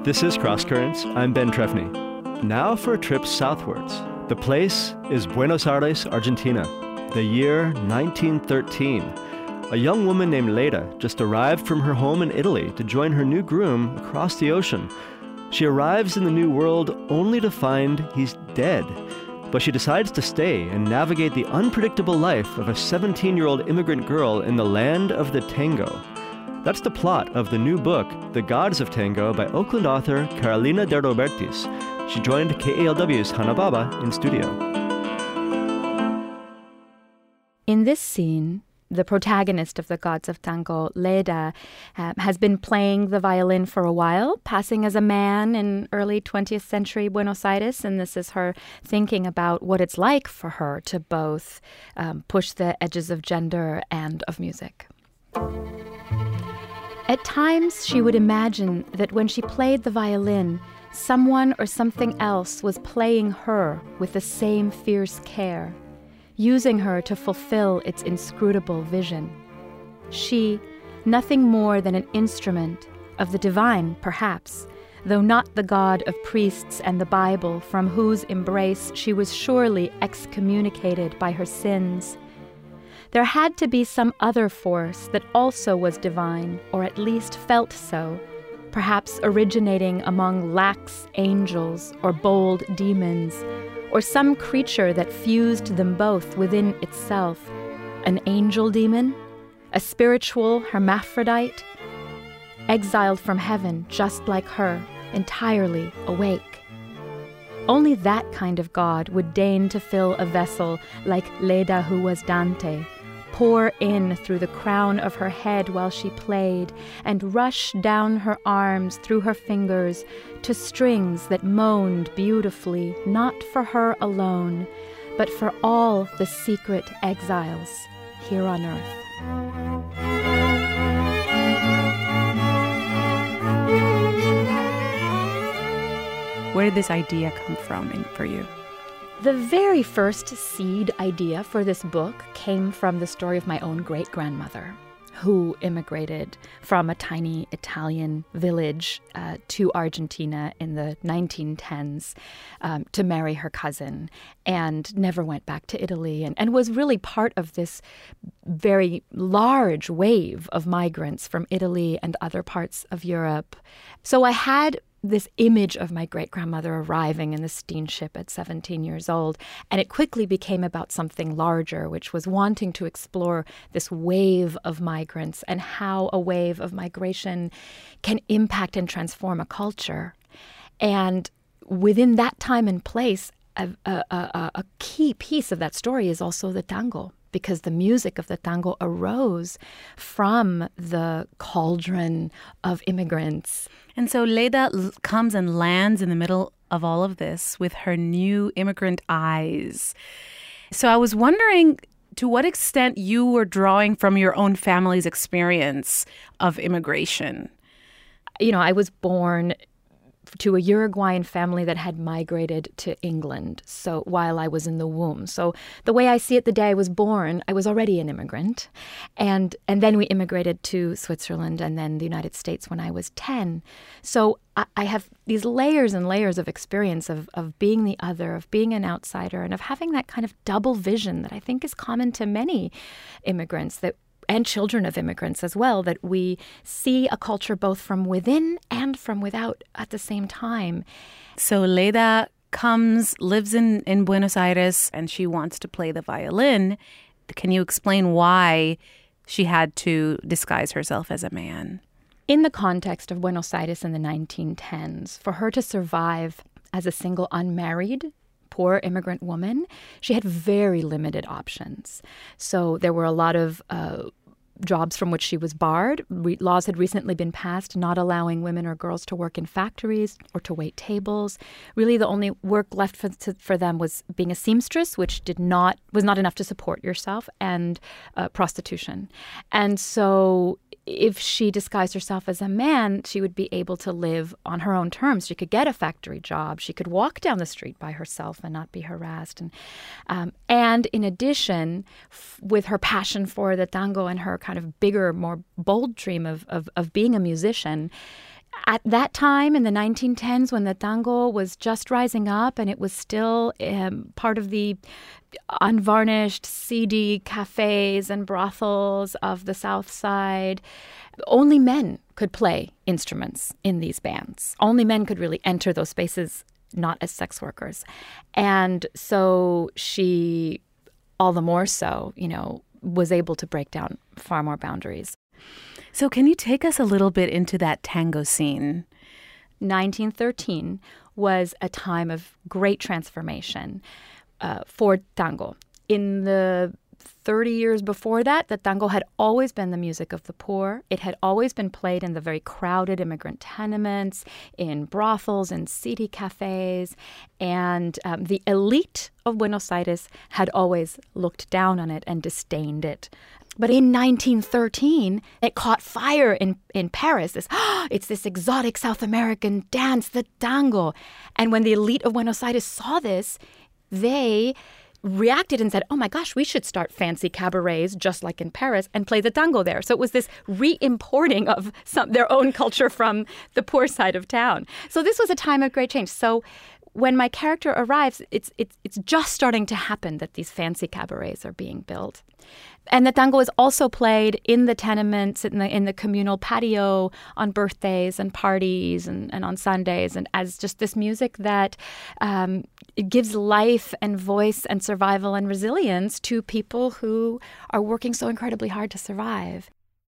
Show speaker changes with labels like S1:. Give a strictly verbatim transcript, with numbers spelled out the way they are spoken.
S1: This is Cross Currents. I'm Ben Trefny. Now for a trip southwards. The place is Buenos Aires, Argentina. The year nineteen thirteen. A young woman named Leda just arrived from her home in Italy to join her new groom across the ocean. She arrives in the new world only to find he's dead. But she decides to stay and navigate the unpredictable life of a seventeen-year-old immigrant girl in the land of the tango. That's the plot of the new book, The Gods of Tango, by Oakland author Carolina de Robertis. She joined K A L W's Hannah Baba in studio.
S2: In this scene, the protagonist of The Gods of Tango, Leda, uh, has been playing the violin for a while, passing as a man in early twentieth century Buenos Aires, and this is her thinking about what it's like for her to both um, push the edges of gender and of music. At times, she would imagine that when she played the violin, someone or something else was playing her with the same fierce care, using her to fulfill its inscrutable vision. She, nothing more than an instrument of the divine, perhaps, though not the God of priests and the Bible, from whose embrace she was surely excommunicated by her sins. There had to be some other force that also was divine, or at least felt so, perhaps originating among lax angels or bold demons, or some creature that fused them both within itself. An angel demon? A spiritual hermaphrodite? Exiled from heaven, just like her, entirely awake. Only that kind of God would deign to fill a vessel like Leda, who was Dante, pour in through the crown of her head while she played, and rush down her arms through her fingers to strings that moaned beautifully, not for her alone, but for all the secret exiles here on earth.
S3: Where did this idea come from in, for you?
S2: The very first seed idea for this book came from the story of my own great-grandmother, who immigrated from a tiny Italian village uh, to Argentina in the nineteen tens um, to marry her cousin, and never went back to Italy, and, and was really part of this very large wave of migrants from Italy and other parts of Europe. So I had this image of my great-grandmother arriving in the steamship at seventeen years old, and it quickly became about something larger, which was wanting to explore this wave of migrants and how a wave of migration can impact and transform a culture. And within that time and place, a, a, a, a key piece of that story is also the tango, because the music of the tango arose from the cauldron of immigrants.
S3: And so Leda l- comes and lands in the middle of all of this with her new immigrant eyes. So I was wondering to what extent you were drawing from your own family's experience of immigration.
S2: You know, I was born to a Uruguayan family that had migrated to England so while I was in the womb. So the way I see it, the day I was born, I was already an immigrant. And and then we immigrated to Switzerland and then the United States when I was ten. So I, I have these layers and layers of experience of, of being the other, of being an outsider, and of having that kind of double vision that I think is common to many immigrants, that and children of immigrants as well, that we see a culture both from within and from without at the same time.
S3: So Leda comes, lives in, in Buenos Aires, and she wants to play the violin. Can you explain why she had to disguise herself as a man?
S2: In the context of Buenos Aires in the nineteen tens, for her to survive as a single unmarried poor immigrant woman, she had very limited options. So there were a lot of uh, jobs from which she was barred. Re- laws had recently been passed not allowing women or girls to work in factories or to wait tables. Really, the only work left for, to, for them was being a seamstress, which did not was not enough to support yourself, and uh, prostitution. And so if she disguised herself as a man, she would be able to live on her own terms. She could get a factory job. She could walk down the street by herself and not be harassed. And um, and in addition, f- with her passion for the tango and her kind of bigger, more bold dream of, of, of being a musician, At that time in the nineteen tens, when the tango was just rising up and it was still um, part of the unvarnished, seedy cafes and brothels of the South Side, only men could play instruments in these bands. Only men could really enter those spaces, not as sex workers. And so she, all the more so, you know, was able to break down far more boundaries.
S3: So can you take us a little bit into that tango scene?
S2: nineteen thirteen was a time of great transformation uh, for tango. In the thirty years before that, the tango had always been the music of the poor. It had always been played in the very crowded immigrant tenements, in brothels and seedy cafes. And um, the elite of Buenos Aires had always looked down on it and disdained it. But in nineteen thirteen, it caught fire in, in Paris. This, oh, it's this exotic South American dance, the tango. And when the elite of Buenos Aires saw this, they reacted and said, oh my gosh, we should start fancy cabarets just like in Paris and play the tango there. So it was this re-importing of some, their own culture from the poor side of town. So this was a time of great change. So when my character arrives, it's it's it's just starting to happen that these fancy cabarets are being built. And the tango is also played in the tenements, in the in the communal patio, on birthdays and parties and, and on Sundays, and as just this music that um, it gives life and voice and survival and resilience to people who are working so incredibly hard to survive.